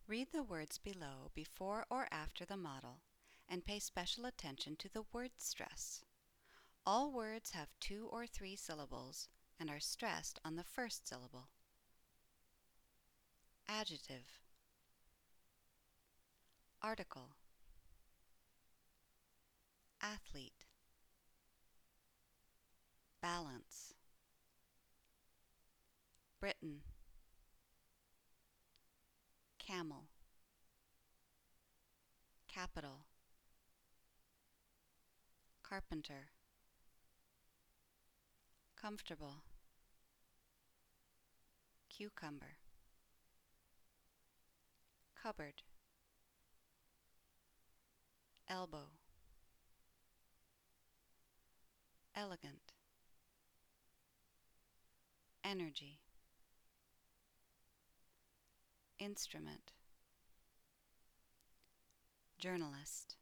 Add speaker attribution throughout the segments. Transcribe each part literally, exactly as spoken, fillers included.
Speaker 1: Read the words below before or after the model and pay special attention to the word stress. All words have two or three syllables and are stressed on the first syllable. Adjective. Article. Athlete. Balance. Britain. Camel. Capital. Carpenter. Comfortable. Cucumber. Cupboard. Elbow. Elegant. Energy. Instrument. Journalist.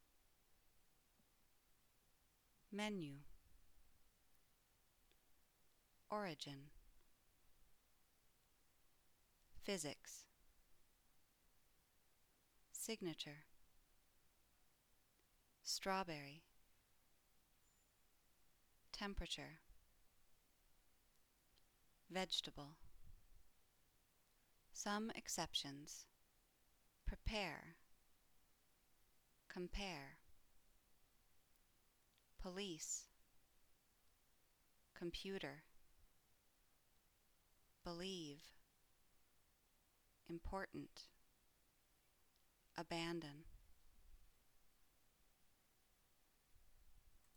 Speaker 1: Menu. Origin. Physics. Signature. Strawberry. Temperature. Vegetable. Some exceptions. Prepare. Compare. Police. Computer. Believe. Important. Abandon.